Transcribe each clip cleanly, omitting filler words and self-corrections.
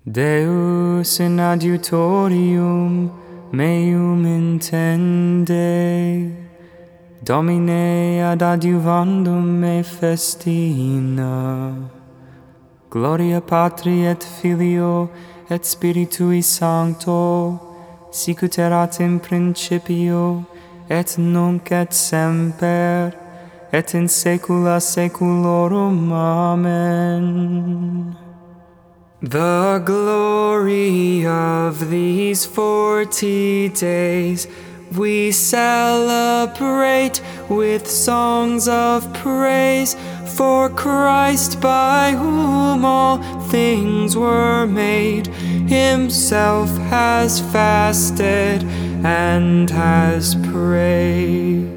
Deus in adiutorium meum intende, Domine ad adiuvandum me festina. Gloria Patri et Filio et Spiritui Sancto, sicut erat in principio, et nunc et semper, et in saecula saeculorum. Amen. The glory of these 40 days we celebrate with songs of praise, for Christ, by whom all things were made, himself has fasted and has prayed.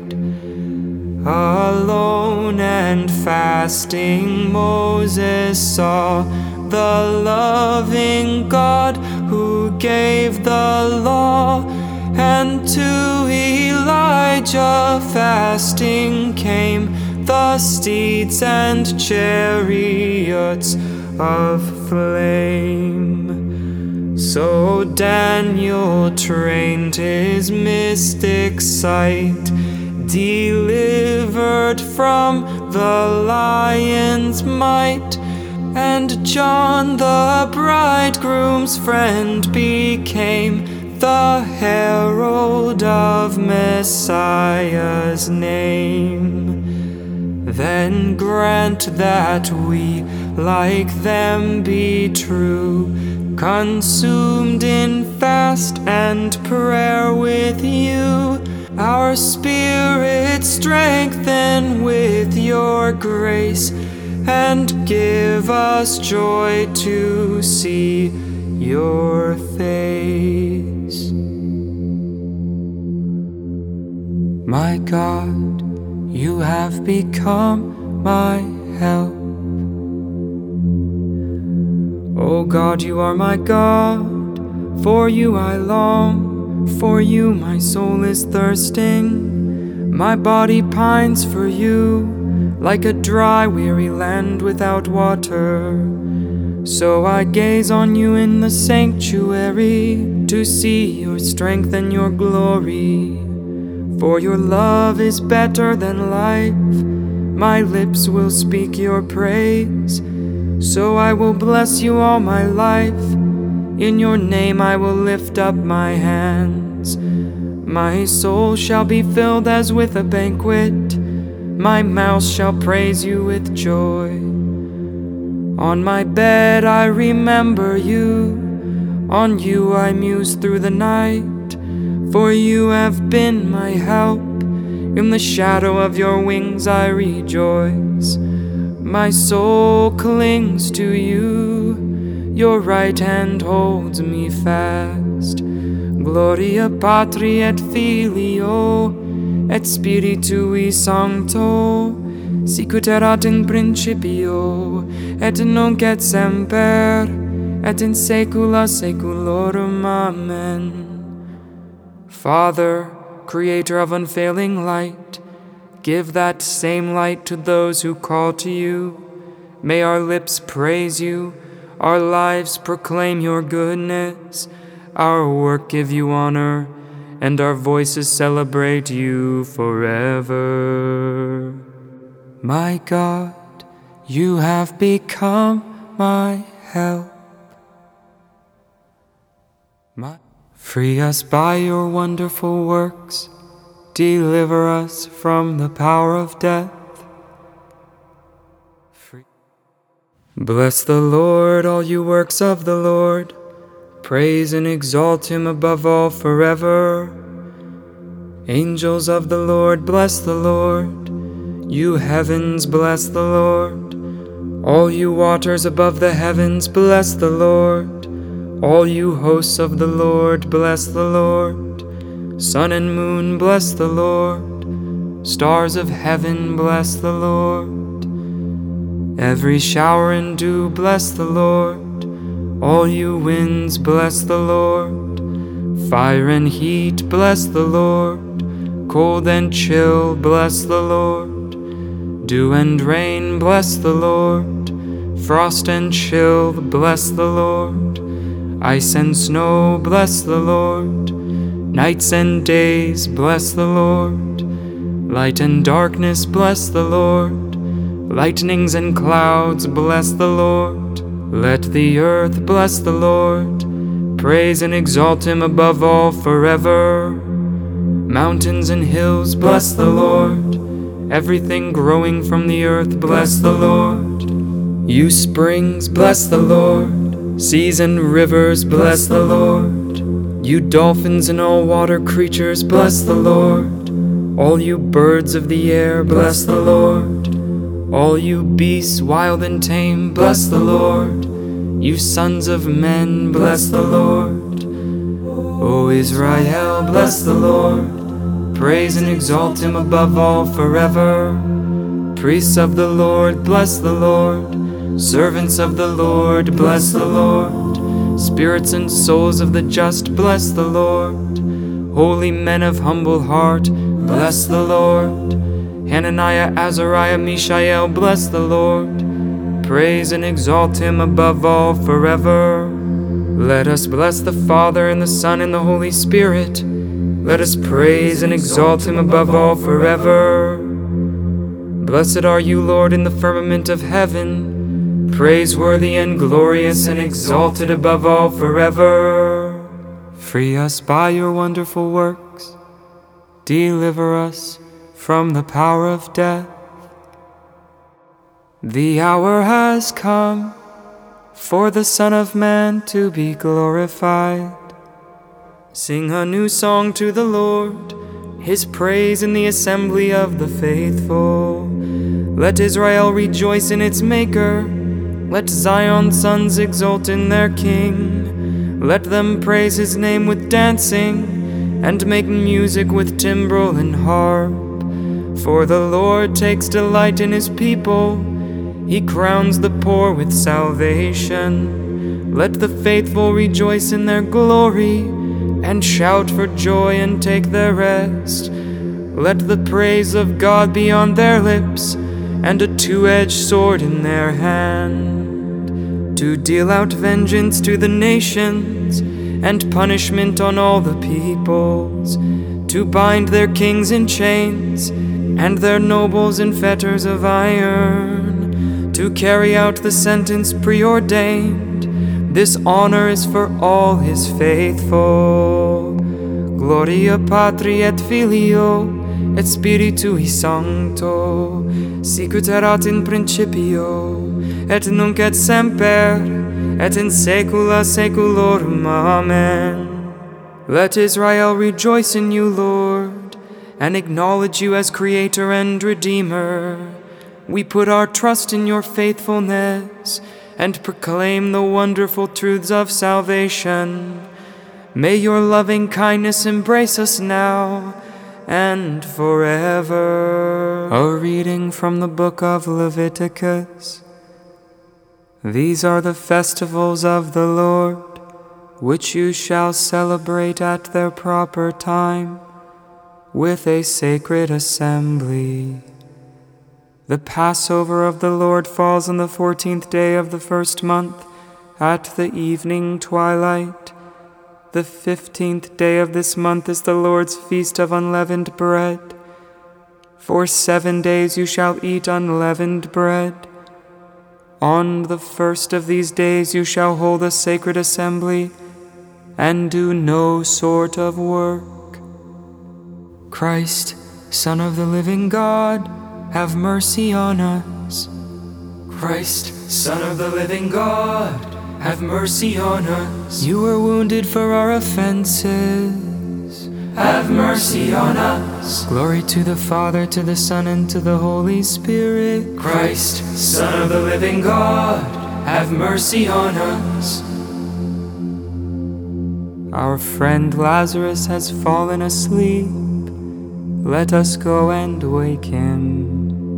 Alone and fasting Moses saw the loving God who gave the law, and to Elijah fasting came the steeds and chariots of flame. So Daniel trained his mystic sight, delivered from the lion's might, and John the bridegroom's friend became the herald of Messiah's name. Then grant that we, like them, be true, consumed in fast and prayer with you. Our spirit strengthen with your grace, and give us joy to see your face. My God, you have become my help. O God, you are my God, for you I long, for you my soul is thirsting. My body pines for you, like a dry, weary land without water. So I gaze on you in the sanctuary, to see your strength and your glory. For your love is better than life, my lips will speak your praise. So I will bless you all my life, in your name I will lift up my hands. My soul shall be filled as with a banquet, my mouth shall praise you with joy. On my bed I remember you, on you I muse through the night, for you have been my help. In the shadow of your wings I rejoice. My soul clings to you, your right hand holds me fast. Gloria Patri et Filio et Spiritui Sancto, sicut erat in principio, et nunc et semper, et in saecula saeculorum. Amen. Father, creator of unfailing light, give that same light to those who call to you. May our lips praise you, our lives proclaim your goodness, our work give you honor, and our voices celebrate you forever. My God, you have become my help. Free us by your wonderful works, deliver us from the power of death. Bless the Lord, all you works of the Lord. Praise and exalt him above all forever. Angels of the Lord, bless the Lord. You heavens, bless the Lord. All you waters above the heavens, bless the Lord. All you hosts of the Lord, bless the Lord. Sun and moon, bless the Lord. Stars of heaven, bless the Lord. Every shower and dew, bless the Lord. All you winds, bless the Lord. Fire and heat, bless the Lord. Cold and chill, bless the Lord. Dew and rain, bless the Lord. Frost and chill, bless the Lord. Ice and snow, bless the Lord. Nights and days, bless the Lord. Light and darkness, bless the Lord. Lightnings and clouds, bless the Lord. Let the earth bless the Lord. Praise and exalt him above all forever. Mountains and hills, bless the Lord. Everything growing from the earth, bless the Lord. You springs, bless the Lord. Seas and rivers, bless the Lord. You dolphins and all water creatures, bless the Lord. All you birds of the air, bless the Lord. All you beasts wild and tame, bless the Lord. You sons of men, bless the Lord. O Israel, bless the Lord. Praise and exalt him above all forever. Priests of the Lord, bless the Lord. Servants of the Lord, bless the Lord. Spirits and souls of the just, bless the Lord. Holy men of humble heart, bless the Lord. Hananiah, Azariah, Mishael, bless the Lord. Praise and exalt him above all forever. Let us bless the Father and the Son and the Holy Spirit. Let us praise and exalt him above all forever. Blessed are you, Lord, in the firmament of heaven, praiseworthy and glorious and exalted above all forever. Free us by your wonderful works. Deliver us from the power of death. The hour has come for the Son of Man to be glorified. Sing a new song to the Lord, his praise in the assembly of the faithful. Let Israel rejoice in its Maker. Let Zion's sons exult in their King. Let them praise his name with dancing, and make music with timbrel and harp. For the Lord takes delight in his people. He crowns the poor with salvation. Let the faithful rejoice in their glory, and shout for joy and take their rest. Let the praise of God be on their lips, and a two-edged sword in their hand, to deal out vengeance to the nations, and punishment on all the peoples, to bind their kings in chains, and their nobles in fetters of iron, to carry out the sentence preordained. This honor is for all his faithful. Gloria Patri et Filio et Spiritui Sancto, sicut erat in principio, et nunc et semper, et in saecula saeculorum. Amen. Let Israel rejoice in you, Lord, and acknowledge you as Creator and Redeemer. We put our trust in your faithfulness, and proclaim the wonderful truths of salvation. May your loving kindness embrace us now and forever. A reading from the book of Leviticus. These are the festivals of the Lord, which you shall celebrate at their proper time, with a sacred assembly. The Passover of the Lord falls on the 14th day of the first month, at the evening twilight. The 15th day of this month is the Lord's feast of unleavened bread. For 7 days you shall eat unleavened bread. On the first of these days you shall hold a sacred assembly, and do no sort of work. Christ, Son of the living God, have mercy on us. Christ, Son of the living God, have mercy on us. You were wounded for our offenses. Have mercy on us. Glory to the Father, to the Son, and to the Holy Spirit. Christ, Son of the living God, have mercy on us. Our friend Lazarus has fallen asleep. Let us go and wake him.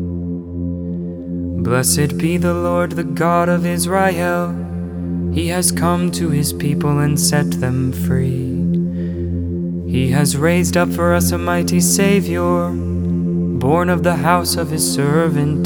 Blessed be the Lord, the God of Israel. He has come to his people and set them free. He has raised up for us a mighty Savior, born of the house of his servant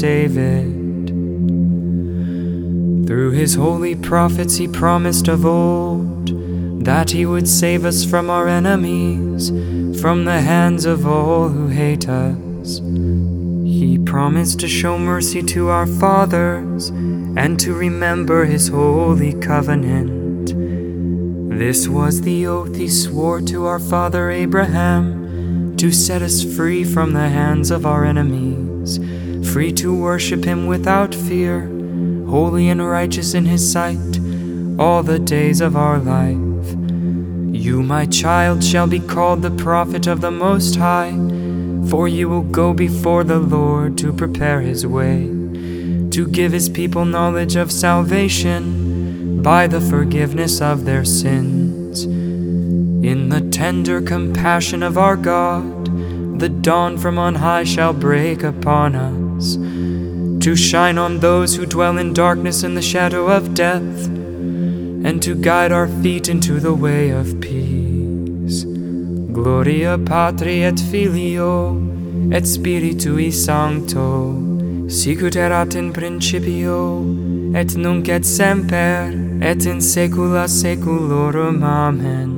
David. Through his holy prophets he promised of old that he would save us from our enemies, from the hands of all who hate us. He promised to show mercy to our fathers and to remember his holy covenant. This was the oath he swore to our father Abraham, to set us free from the hands of our enemies, free to worship him without fear, holy and righteous in his sight, all the days of our life. You, my child, shall be called the prophet of the Most High, for you will go before the Lord to prepare his way, to give his people knowledge of salvation by the forgiveness of their sins. In the tender compassion of our God, the dawn from on high shall break upon us, to shine on those who dwell in darkness and the shadow of death, and to guide our feet into the way of peace. Gloria Patri et Filio et Spiritui Sancto, sicut erat in principio, et nunc et semper, et in saecula saeculorum. Amen.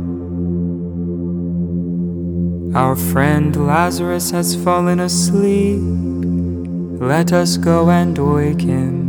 Our friend Lazarus has fallen asleep. Let us go and wake him.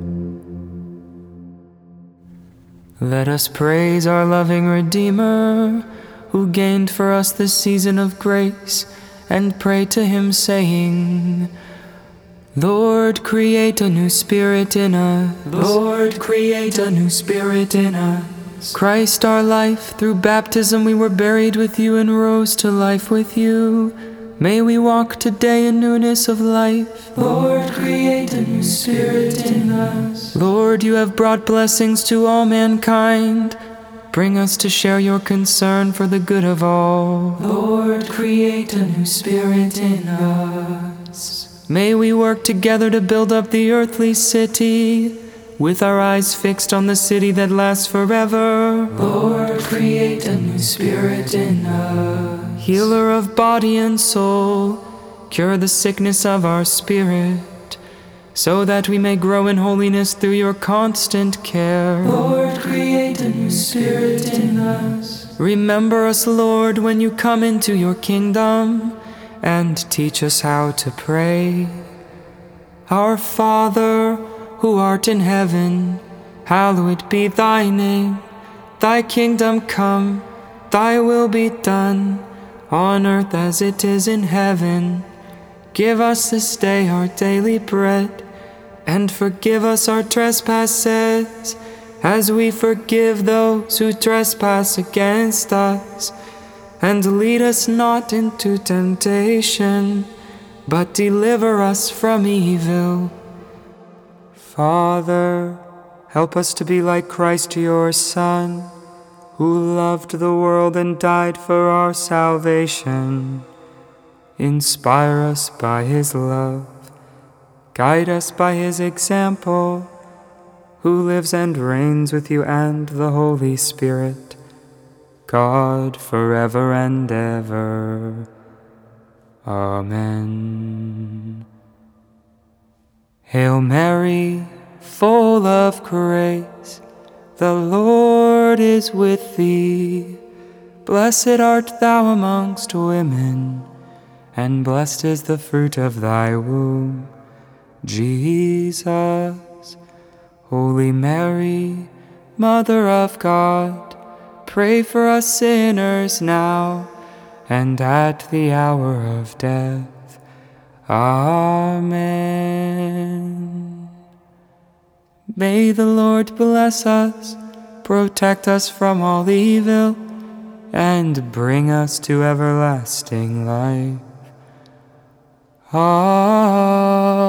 Let us praise our loving Redeemer, who gained for us the season of grace, and pray to him, saying, Lord, create a new spirit in us. Lord, create a new spirit in us. Christ our life, through baptism we were buried with you and rose to life with you. May we walk today in newness of life. Lord, create a new spirit in us. Lord, you have brought blessings to all mankind. Bring us to share your concern for the good of all. Lord, create a new spirit in us. May we work together to build up the earthly city, with our eyes fixed on the city that lasts forever. Lord, create a new spirit in us. Healer of body and soul, cure the sickness of our spirit, so that we may grow in holiness through your constant care. Lord, create a new spirit in us. Remember us, Lord, when you come into your kingdom, and teach us how to pray. Our Father, who art in heaven, hallowed be thy name. Thy kingdom come, thy will be done, on earth as it is in heaven. Give us this day our daily bread, and forgive us our trespasses, as we forgive those who trespass against us. And lead us not into temptation, but deliver us from evil. Father, help us to be like Christ your Son, who loved the world and died for our salvation. Inspire us by his love, guide us by his example, who lives and reigns with you and the Holy Spirit, God, forever and ever. Amen. Hail Mary, full of grace, the Lord is with thee. Blessed art thou amongst women, and blessed is the fruit of thy womb, Jesus. Holy Mary, Mother of God, pray for us sinners now and at the hour of death. Amen. May the Lord bless us, protect us from all evil, and bring us to everlasting life. Amen.